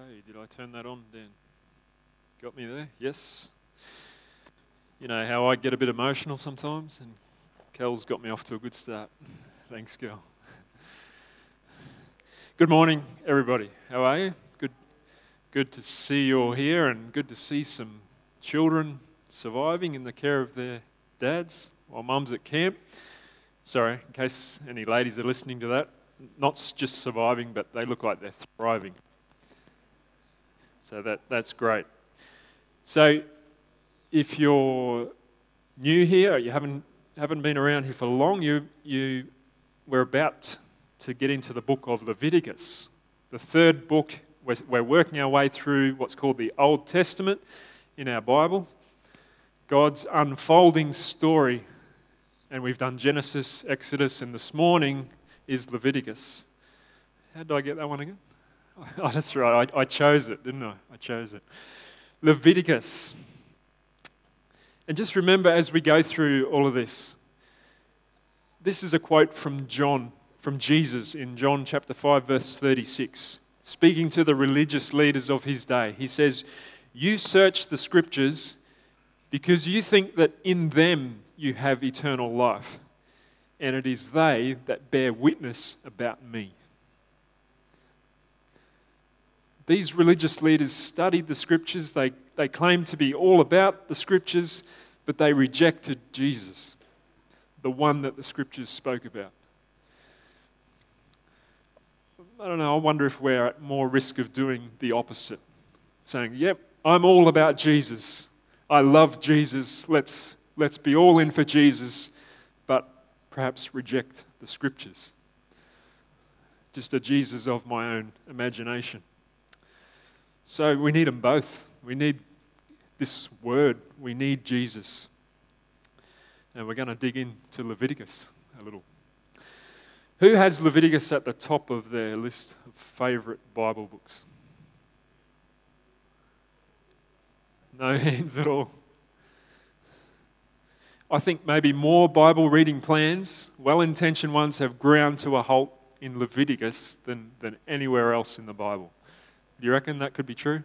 Okay, did I turn that on, Dan? Got me there? Yes. You know how I get a bit emotional sometimes, and Kel's got me off to a good start. Thanks, Kel. Good morning, everybody. How are you? Good to see you all here, and good to see some children surviving in the care of their dads while mum's at camp. Sorry, in case any ladies are listening to that. Not just surviving, but they look like they're thriving. So that's great. So if you're new here, you haven't been around here for long, we're about to get into the book of Leviticus. The third book, we're working our way through what's called the Old Testament in our Bible. God's unfolding story. And we've done Genesis, Exodus, and this morning is Leviticus. How did I get that one again? Oh, that's right. I chose it, didn't I? I chose it. Leviticus. And just remember as we go through all of this, this is a quote from Jesus in John chapter 5, verse 36, speaking to the religious leaders of his day. He says, "You search the scriptures because you think that in them you have eternal life, and it is they that bear witness about me." These religious leaders studied the scriptures. They claimed to be all about the scriptures, but they rejected Jesus, the one that the scriptures spoke about. I don't know, I wonder if we're at more risk of doing the opposite. Saying, yep, I'm all about Jesus. I love Jesus. Let's be all in for Jesus, but perhaps reject the scriptures. Just a Jesus of my own imagination. So we need them both. We need this word. We need Jesus. And we're going to dig into Leviticus a little. Who has Leviticus at the top of their list of favourite Bible books? No hands at all. I think maybe more Bible reading plans, well-intentioned ones, have ground to a halt in Leviticus than anywhere else in the Bible. Do you reckon that could be true?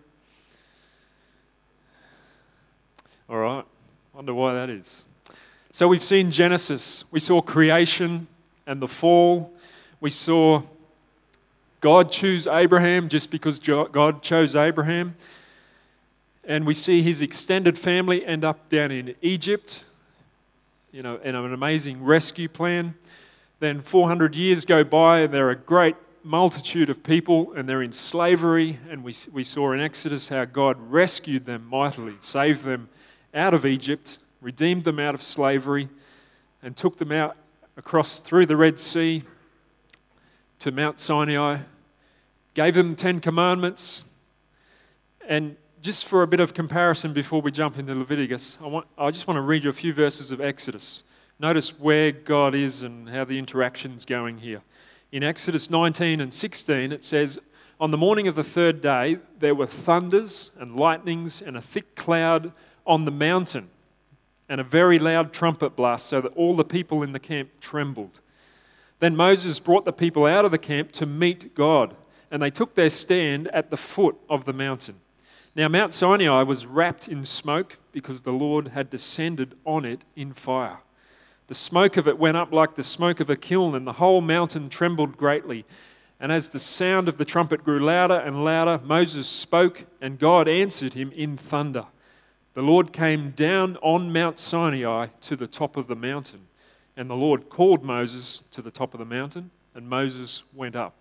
All right. Wonder why that is. So we've seen Genesis. We saw creation and the fall. We saw God choose Abraham just because God chose Abraham. And we see his extended family end up down in Egypt, in an amazing rescue plan. Then 400 years go by and they're a great multitude of people and they're in slavery, and we saw in Exodus how God rescued them mightily, saved them out of Egypt, redeemed them out of slavery, and took them out across through the Red Sea to Mount Sinai, gave them 10 commandments. And just for a bit of comparison before we jump into Leviticus, I just want to read you a few verses of Exodus. Notice where God is and how the interaction's going here. In Exodus 19 and 16, it says, "On the morning of the third day, there were thunders and lightnings and a thick cloud on the mountain and a very loud trumpet blast, so that all the people in the camp trembled. Then Moses brought the people out of the camp to meet God, and they took their stand at the foot of the mountain. Now Mount Sinai was wrapped in smoke because the Lord had descended on it in fire. The smoke of it went up like the smoke of a kiln, and the whole mountain trembled greatly. And as the sound of the trumpet grew louder and louder, Moses spoke, and God answered him in thunder. The Lord came down on Mount Sinai to the top of the mountain, and the Lord called Moses to the top of the mountain, and Moses went up."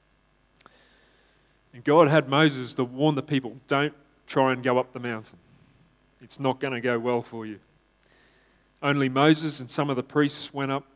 And God had Moses to warn the people, don't try and go up the mountain. It's not going to go well for you. Only Moses and some of the priests went up.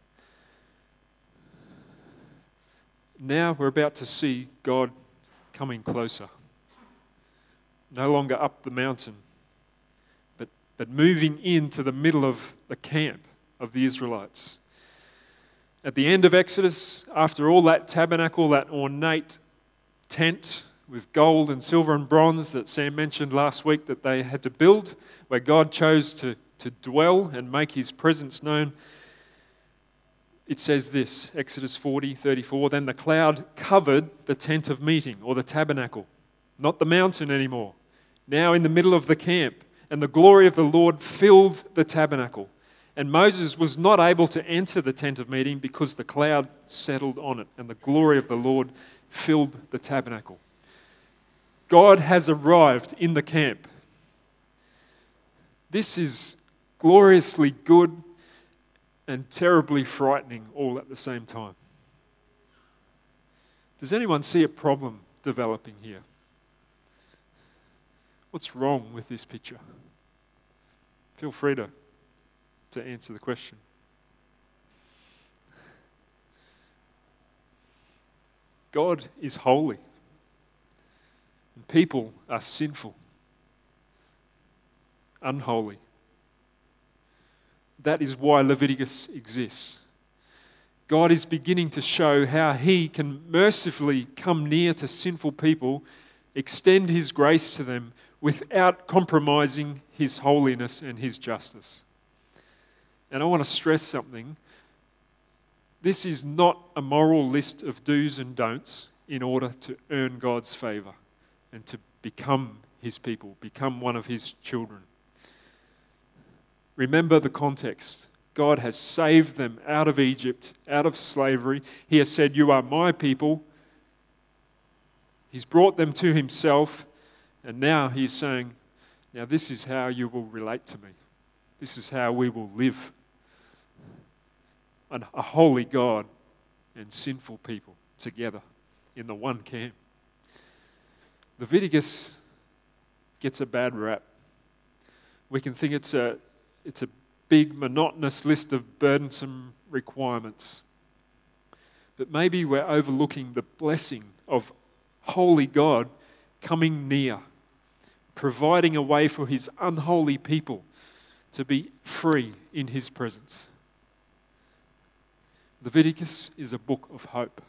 Now we're about to see God coming closer. No longer up the mountain, but moving into the middle of the camp of the Israelites. At the end of Exodus, after all that tabernacle, that ornate tent with gold and silver and bronze that Sam mentioned last week that they had to build, where God chose to dwell and make his presence known, it says this, Exodus 40:34, "Then the cloud covered the tent of meeting," or the tabernacle, not the mountain anymore, now in the middle of the camp, and the glory of the Lord filled the tabernacle. And Moses was not able to enter the tent of meeting because the cloud settled on it, and the glory of the Lord filled the tabernacle. God has arrived in the camp. This is gloriously good and terribly frightening all at the same time. Does anyone see a problem developing here? What's wrong with this picture? Feel free to answer the question. God is holy, and people are sinful, unholy. That is why Leviticus exists. God is beginning to show how He can mercifully come near to sinful people, extend His grace to them without compromising His holiness and His justice. And I want to stress something. This is not a moral list of do's and don'ts in order to earn God's favor and to become His people, become one of His children. Remember the context. God has saved them out of Egypt, out of slavery. He has said, "You are my people." He's brought them to Himself, and now He's saying, "Now this is how you will relate to me. This is how we will live." A holy God and sinful people together in the one camp. Leviticus gets a bad rap. We can think it's a big, monotonous list of burdensome requirements. But maybe we're overlooking the blessing of holy God coming near, providing a way for His unholy people to be free in His presence. Leviticus is a book of hope.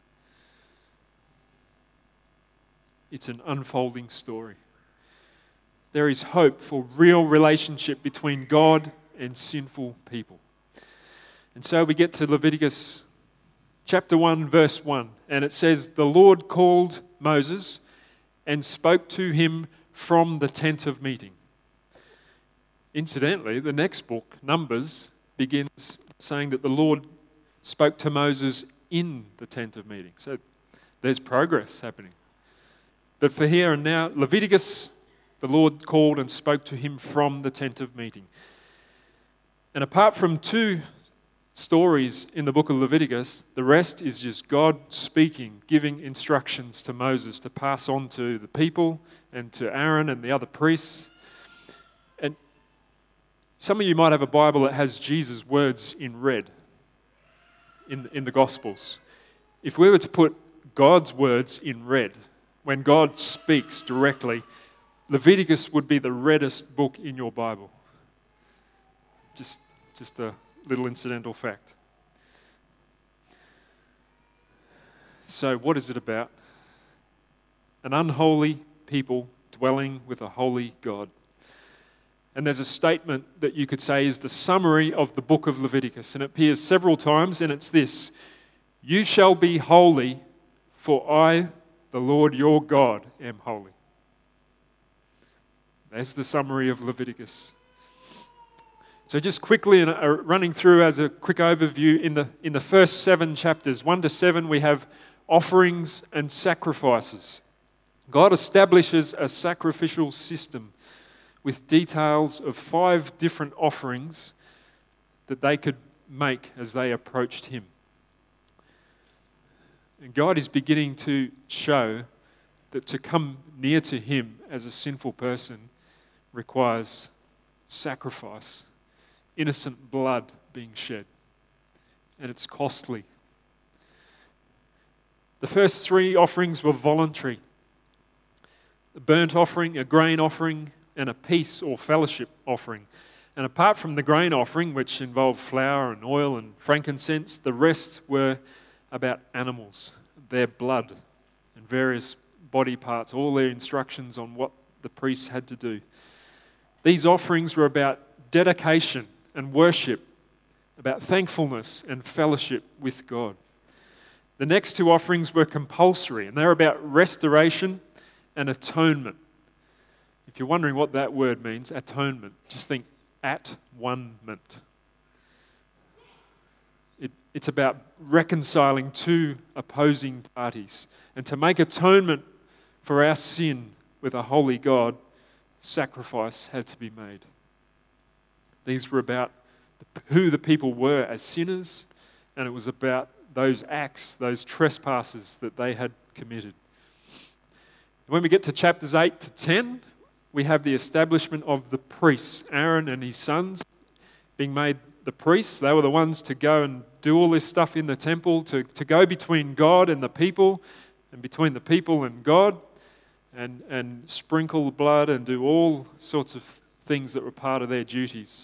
It's an unfolding story. There is hope for real relationship between God and sinful people. And so we get to Leviticus chapter 1, verse 1, and it says, "The Lord called Moses and spoke to him from the tent of meeting." Incidentally, the next book, Numbers, begins saying that the Lord spoke to Moses in the tent of meeting. So there's progress happening. But for here and now, Leviticus, the Lord called and spoke to him from the tent of meeting. And apart from two stories in the book of Leviticus, the rest is just God speaking, giving instructions to Moses to pass on to the people and to Aaron and the other priests. And some of you might have a Bible that has Jesus' words in red in the Gospels. If we were to put God's words in red, when God speaks directly, Leviticus would be the reddest book in your Bible. Just a little incidental fact. So what is it about? An unholy people dwelling with a holy God. And there's a statement that you could say is the summary of the book of Leviticus, and it appears several times, and it's this: "You shall be holy, for I, the Lord your God, am holy." That's the summary of Leviticus. So just quickly, running through as a quick overview, in the first 7 chapters, 1 to 7, we have offerings and sacrifices. God establishes a sacrificial system with details of 5 different offerings that they could make as they approached Him. And God is beginning to show that to come near to Him as a sinful person requires sacrifice, innocent blood being shed, and it's costly. The first 3 offerings were voluntary: a burnt offering, a grain offering, and a peace or fellowship offering. And apart from the grain offering, which involved flour and oil and frankincense, the rest were about animals, their blood and various body parts, all their instructions on what the priests had to do. These offerings were about dedication and worship, about thankfulness and fellowship with God. The next 2 offerings were compulsory, and they were about restoration an atonement. If you're wondering what that word means, atonement, just think at-one-ment. It's about reconciling two opposing parties. And to make atonement for our sin with a holy God, sacrifice had to be made. These were about who the people were as sinners, and it was about those acts, those trespasses that they had committed. When we get to chapters 8 to 10, we have the establishment of the priests, Aaron and his sons being made the priests. They were the ones to go and do all this stuff in the temple, to go between God and the people, and between the people and God, and sprinkle blood and do all sorts of things that were part of their duties.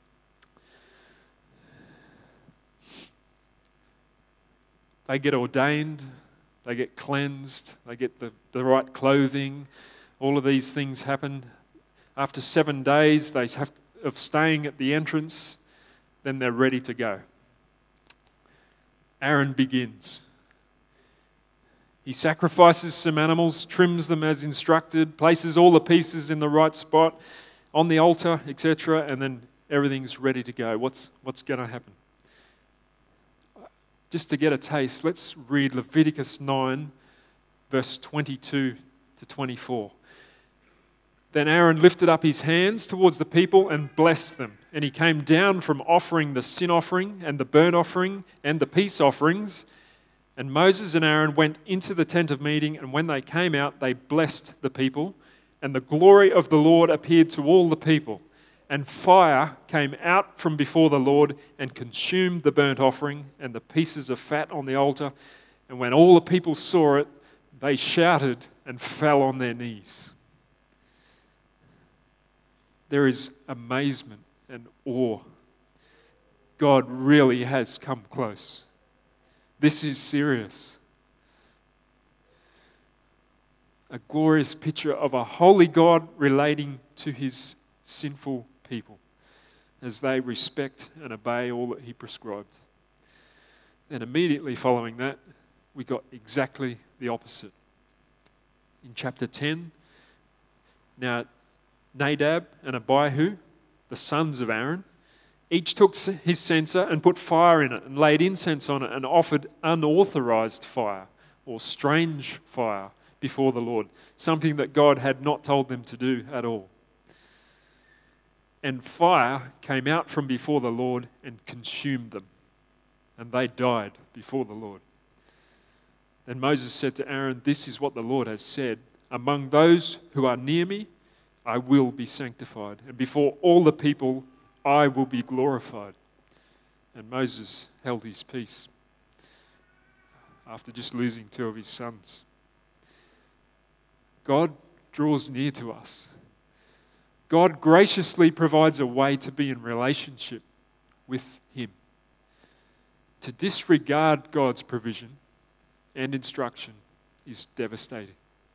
They get ordained, they get cleansed, they get the right clothing. All of these things happen. After 7 days of staying at the entrance, then they're ready to go. Aaron begins. He sacrifices some animals, trims them as instructed, places all the pieces in the right spot on the altar, etc., and then everything's ready to go. What's going to happen? Just to get a taste, let's read Leviticus 9, verse 22 to 24. Then Aaron lifted up his hands towards the people and blessed them. And he came down from offering the sin offering and the burnt offering and the peace offerings. And Moses and Aaron went into the tent of meeting, and when they came out, they blessed the people. And the glory of the Lord appeared to all the people. And fire came out from before the Lord and consumed the burnt offering and the pieces of fat on the altar. And when all the people saw it, they shouted and fell on their knees. There is amazement and awe. God really has come close. This is serious. A glorious picture of a holy God relating to his sinful people as they respect and obey all that he prescribed. And immediately following that, we got exactly the opposite. In chapter 10, now Nadab and Abihu, the sons of Aaron, each took his censer and put fire in it and laid incense on it and offered unauthorized fire or strange fire before the Lord, something that God had not told them to do at all. And fire came out from before the Lord and consumed them, and they died before the Lord. Then Moses said to Aaron, "This is what the Lord has said, among those who are near me, I will be sanctified, and before all the people I will be glorified." And Moses held his peace after just losing 2 of his sons. God draws near to us. God graciously provides a way to be in relationship with him. To disregard God's provision and instruction is devastating.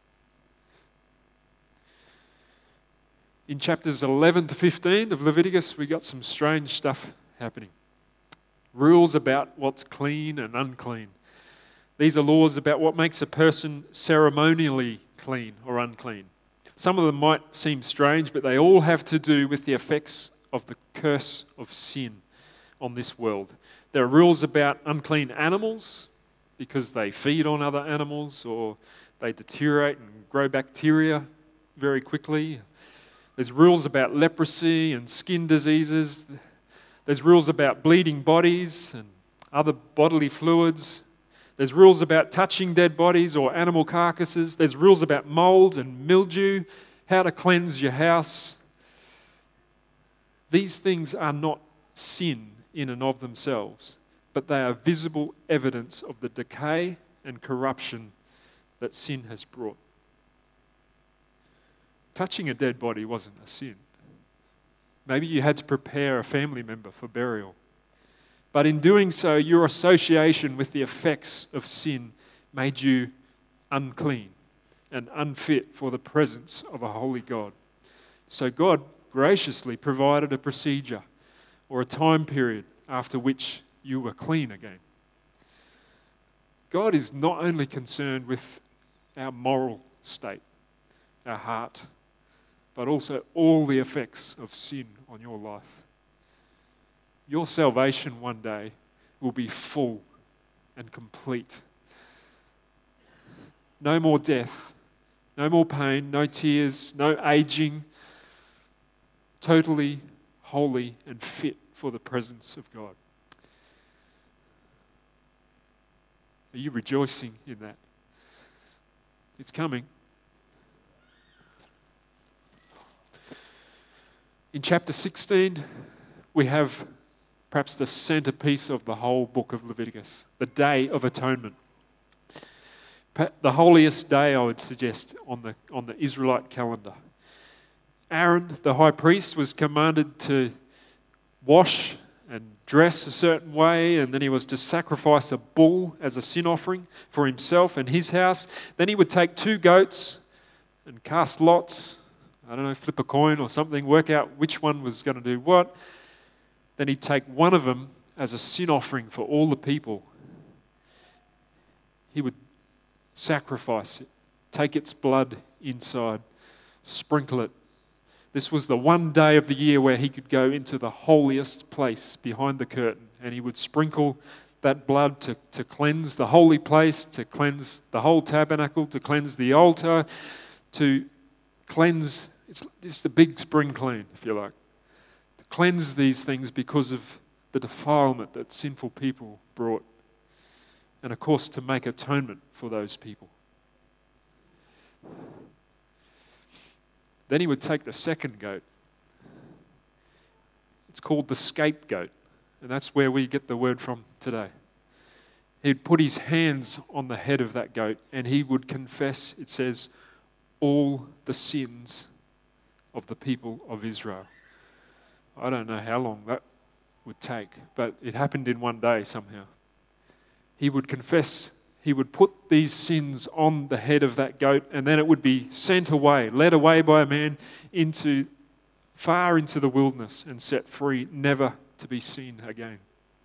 In chapters 11 to 15 of Leviticus, we got some strange stuff happening. Rules about what's clean and unclean. These are laws about what makes a person ceremonially clean or unclean. Some of them might seem strange, but they all have to do with the effects of the curse of sin on this world. There are rules about unclean animals because they feed on other animals or they deteriorate and grow bacteria very quickly. There's rules about leprosy and skin diseases. There's rules about bleeding bodies and other bodily fluids. There's rules about touching dead bodies or animal carcasses. There's rules about mold and mildew, how to cleanse your house. These things are not sin in and of themselves, but they are visible evidence of the decay and corruption that sin has brought. Touching a dead body wasn't a sin. Maybe you had to prepare a family member for burial. But in doing so, your association with the effects of sin made you unclean and unfit for the presence of a holy God. So God graciously provided a procedure or a time period after which you were clean again. God is not only concerned with our moral state, our heart, but also all the effects of sin on your life. Your salvation one day will be full and complete. No more death, no more pain, no tears, no aging. Totally holy and fit for the presence of God. Are you rejoicing in that? It's coming. In chapter 16, we have perhaps the centerpiece of the whole book of Leviticus, the Day of Atonement. The holiest day, I would suggest, on the Israelite calendar. Aaron, the high priest, was commanded to wash and dress a certain way, and then he was to sacrifice a bull as a sin offering for himself and his house. Then he would take 2 goats and cast lots, flip a coin or something, work out which one was going to do what. Then he'd take one of them as a sin offering for all the people. He would sacrifice it, take its blood inside, sprinkle it. This was the one day of the year where he could go into the holiest place behind the curtain, and he would sprinkle that blood to cleanse the holy place, to cleanse the whole tabernacle, to cleanse the altar, to cleanse, it's just a big spring clean, if you like, to cleanse these things because of the defilement that sinful people brought, and of course to make atonement for those people. Then he would take the second goat. It's called the scapegoat, and that's where we get the word from today. He'd put his hands on the head of that goat, and he would confess, it says, all the sins of the people of Israel. I don't know how long that would take, but it happened in one day somehow. He would confess, he would put these sins on the head of that goat, and then it would be sent away, led away by a man far into the wilderness and set free, never to be seen again.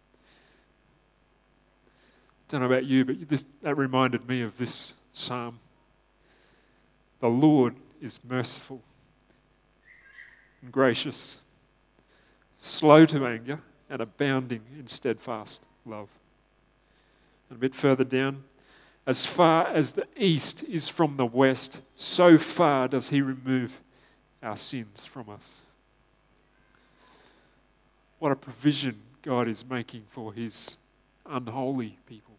Don't know about you, but that reminded me of this psalm. The Lord is merciful and gracious, slow to anger and abounding in steadfast love. And a bit further down, as far as the east is from the west, so far does he remove our sins from us. What a provision God is making for his unholy people.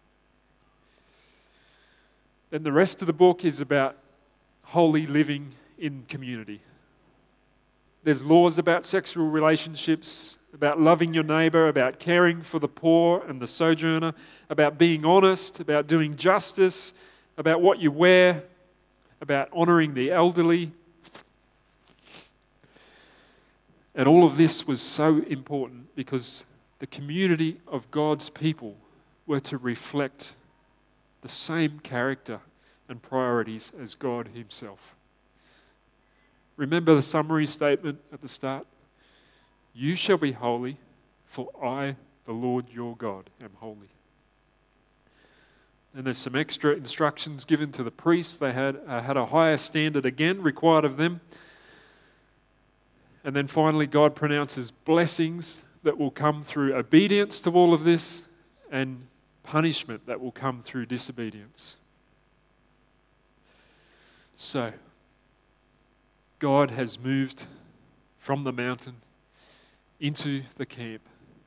Then the rest of the book is about holy living in community. There's laws about sexual relationships, about loving your neighbour, about caring for the poor and the sojourner, about being honest, about doing justice, about what you wear, about honouring the elderly. And all of this was so important because the community of God's people were to reflect the same character and priorities as God himself. Remember the summary statement at the start? You shall be holy, for I, the Lord your God, am holy. And there's some extra instructions given to the priests. They had a higher standard again required of them. And then finally, God pronounces blessings that will come through obedience to all of this and punishment that will come through disobedience. So, God has moved from the mountain into the camp.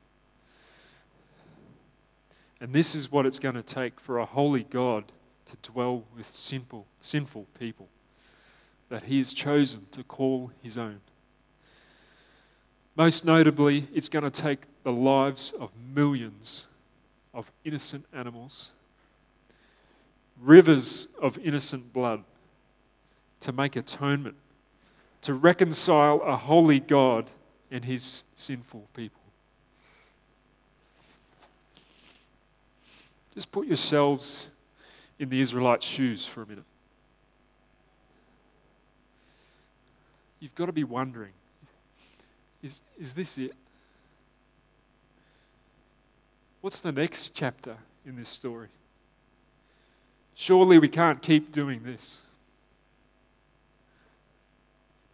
And this is what it's going to take for a holy God to dwell with sinful people that he has chosen to call his own. Most notably, it's going to take the lives of millions of innocent animals, rivers of innocent blood, to make atonement, to reconcile a holy God and his sinful people. Just put yourselves in the Israelites' shoes for a minute. You've got to be wondering, is this it? What's the next chapter in this story? Surely we can't keep doing this.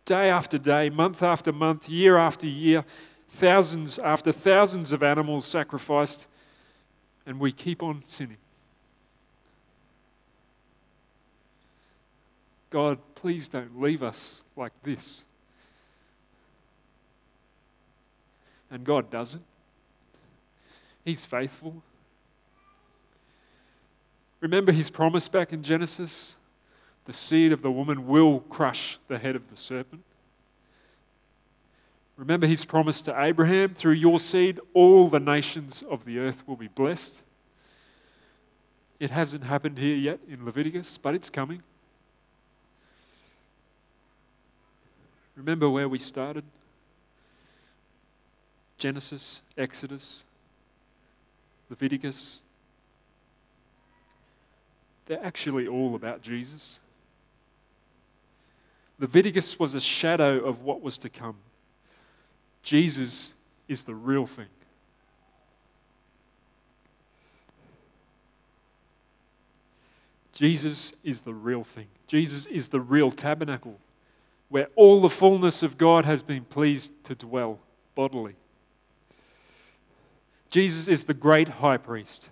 day after day, month after month, year after year, thousands after thousands of animals sacrificed, and we keep on sinning. God, please don't leave us like this. And God doesn't. He's faithful. Remember his promise back in Genesis? The seed of the woman will crush the head of the serpent. Remember his promise to Abraham, through your seed, all the nations of the earth will be blessed. It hasn't happened here yet in Leviticus, but it's coming. Remember where we started? Genesis, Exodus, Leviticus. They're actually all about Jesus. Leviticus was a shadow of what was to come. Jesus is the real thing. Jesus is the real thing. Jesus is the real tabernacle where all the fullness of God has been pleased to dwell bodily. Jesus is the great high priest.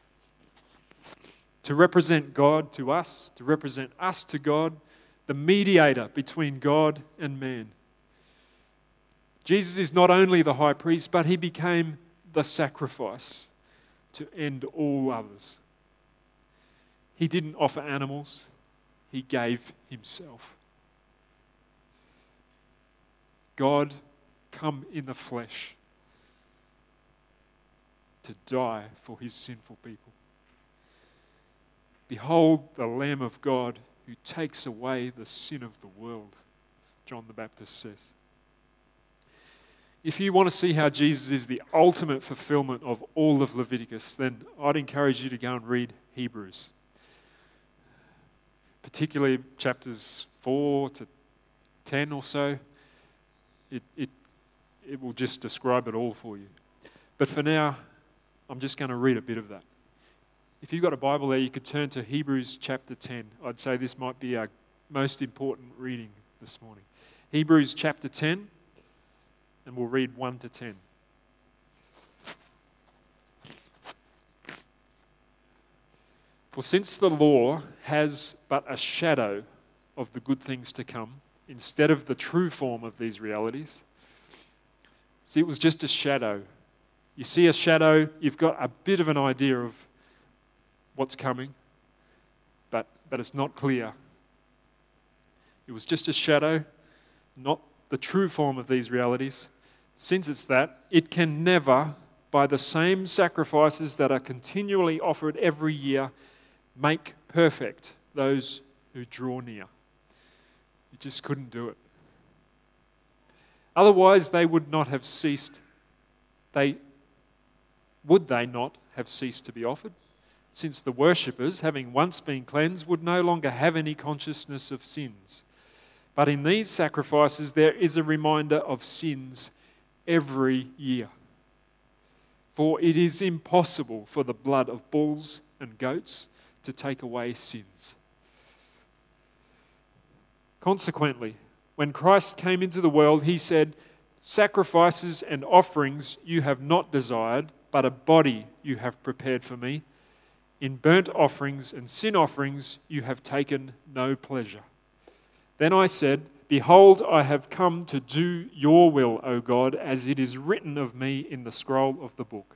To represent God to us, to represent us to God, the mediator between God and man. Jesus is not only the high priest, but he became the sacrifice to end all others. He didn't offer animals, he gave himself. God come in the flesh to die for his sinful people. Behold the Lamb of God who takes away the sin of the world, John the Baptist says. If you want to see how Jesus is the ultimate fulfillment of all of Leviticus, then I'd encourage you to go and read Hebrews. Particularly chapters 4 to 10 or so. It will just describe it all for you. But for now, I'm just going to read a bit of that. If you've got a Bible there, you could turn to Hebrews chapter 10. I'd say this might be our most important reading this morning. Hebrews chapter 10, and we'll read 1 to 10. For since the law has but a shadow of the good things to come, instead of the true form of these realities, see, it was just a shadow. You see a shadow, you've got a bit of an idea of what's coming, but it's not clear. It was just a shadow, not the true form of these realities. Since it's that, it can never, by the same sacrifices that are continually offered every year, make perfect those who draw near. You just couldn't do it. Otherwise, they would not have ceased. Would they not have ceased to be offered? Since the worshippers, having once been cleansed, would no longer have any consciousness of sins. But in these sacrifices there is a reminder of sins every year. For it is impossible for the blood of bulls and goats to take away sins. Consequently, when Christ came into the world, he said, "Sacrifices and offerings you have not desired, but a body you have prepared for me. In burnt offerings and sin offerings you have taken no pleasure." Then I said, "Behold, I have come to do your will, O God, as it is written of me in the scroll of the book."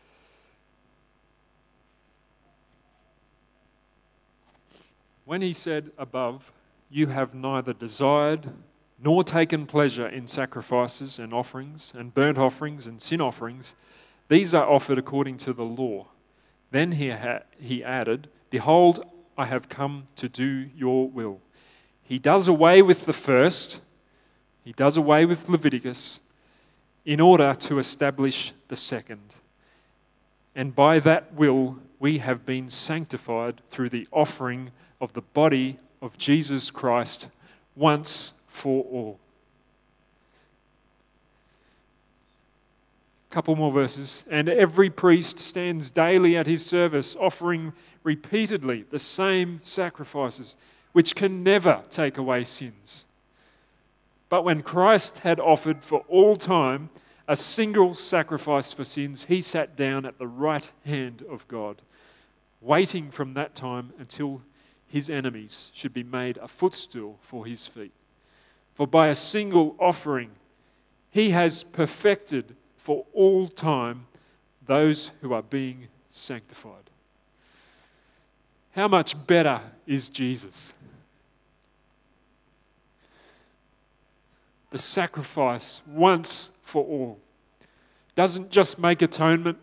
When he said above, "You have neither desired nor taken pleasure in sacrifices and offerings and burnt offerings and sin offerings, these are offered according to the law." Then he added, "Behold, I have come to do your will." He does away with the first, he does away with Leviticus, in order to establish the second. And by that will, we have been sanctified through the offering of the body of Jesus Christ once for all. Couple more verses. And every priest stands daily at his service, offering repeatedly the same sacrifices, which can never take away sins. But when Christ had offered for all time a single sacrifice for sins, he sat down at the right hand of God, waiting from that time until his enemies should be made a footstool for his feet. For by a single offering, he has perfected for all time those who are being sanctified. How much better is Jesus? The sacrifice once for all doesn't just make atonement,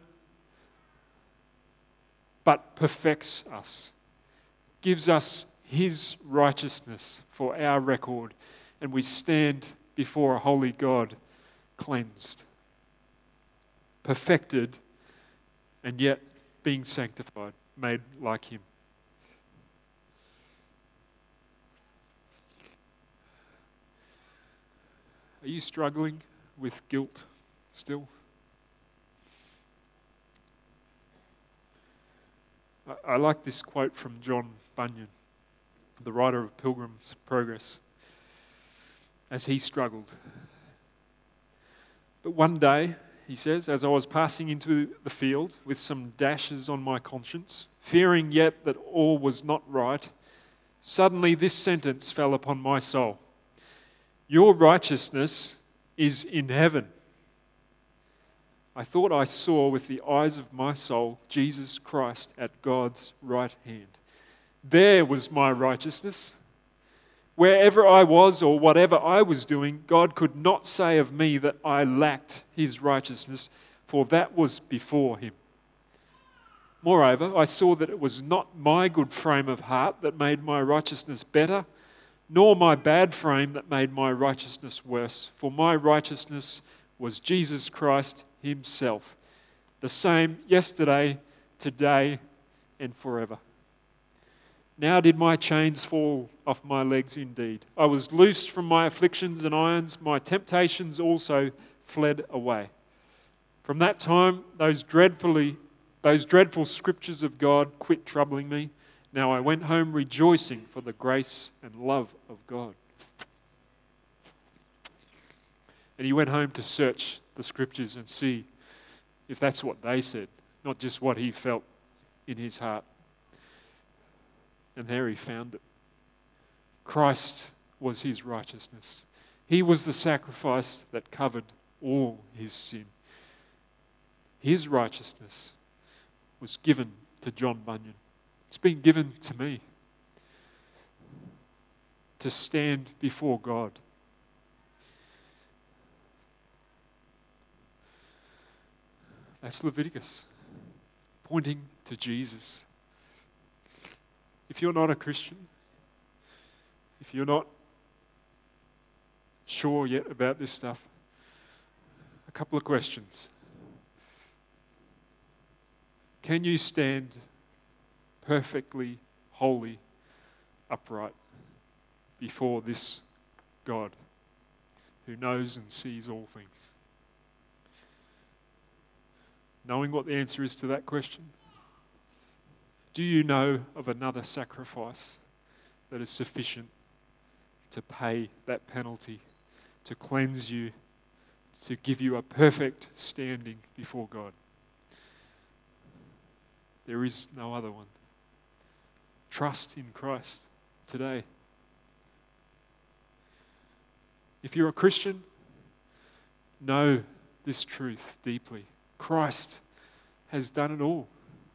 but perfects us, gives us his righteousness for our record, and we stand before a holy God cleansed, perfected, and yet being sanctified, made like him. Are you struggling with guilt still? I like this quote from John Bunyan, the writer of Pilgrim's Progress, as he struggled. But one day, he says, as I was passing into the field with some dashes on my conscience, fearing yet that all was not right, suddenly this sentence fell upon my soul. Your righteousness is in heaven. I thought I saw with the eyes of my soul Jesus Christ at God's right hand. There was my righteousness. Wherever I was or whatever I was doing, God could not say of me that I lacked his righteousness, for that was before him. Moreover, I saw that it was not my good frame of heart that made my righteousness better, nor my bad frame that made my righteousness worse, for my righteousness was Jesus Christ himself, the same yesterday, today, and forever. Now did my chains fall off my legs indeed. I was loosed from my afflictions and irons. My temptations also fled away. From that time, those dreadful scriptures of God quit troubling me. Now I went home rejoicing for the grace and love of God. And he went home to search the scriptures and see if that's what they said, not just what he felt in his heart. And there he found it. Christ was his righteousness. He was the sacrifice that covered all his sin. His righteousness was given to John Bunyan. It's been given to me to stand before God. That's Leviticus, pointing to Jesus. If you're not a Christian, if you're not sure yet about this stuff, a couple of questions. Can you stand perfectly holy, upright before this God who knows and sees all things? Knowing what the answer is to that question, do you know of another sacrifice that is sufficient to pay that penalty, to cleanse you, to give you a perfect standing before God? There is no other one. Trust in Christ today. If you're a Christian, know this truth deeply. Christ has done it all.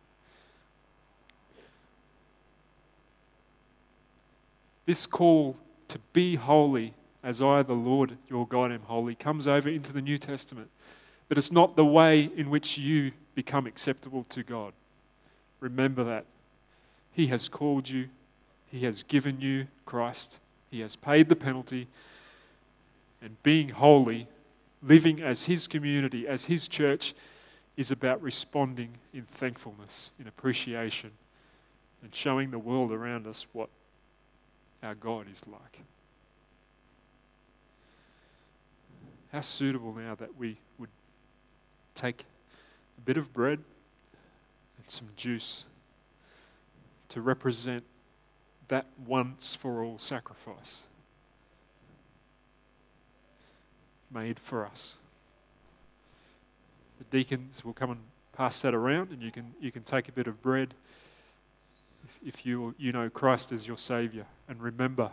This call to be holy as I, the Lord your God, am holy comes over into the New Testament. But it's not the way in which you become acceptable to God. Remember that. He has called you. He has given you Christ. He has paid the penalty. And being holy, living as his community, as his church, is about responding in thankfulness, in appreciation, and showing the world around us what our God is like. How suitable now that we would take a bit of bread and some juice to represent that once for all sacrifice. made for us. The deacons will come and pass that around, and you can take a bit of bread if you know Christ as your Saviour. And remember,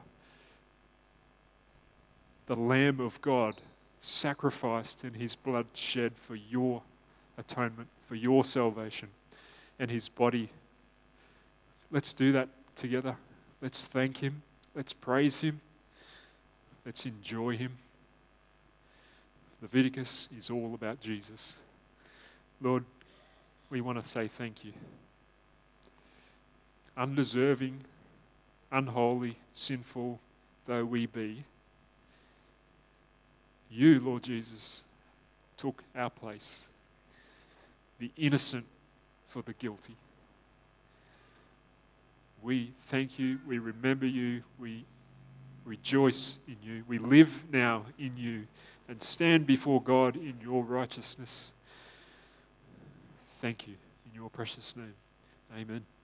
the Lamb of God sacrificed and his blood shed for your atonement, for your salvation, and his body. Let's do that together. Let's thank him. Let's praise him. Let's enjoy him. Leviticus is all about Jesus. Lord, we want to say thank you. Undeserving, unholy, sinful though we be, you, Lord Jesus, took our place, the innocent for the guilty. We thank you, we remember you, we rejoice in you, we live now in you and stand before God in your righteousness. Thank you, in your precious name. Amen.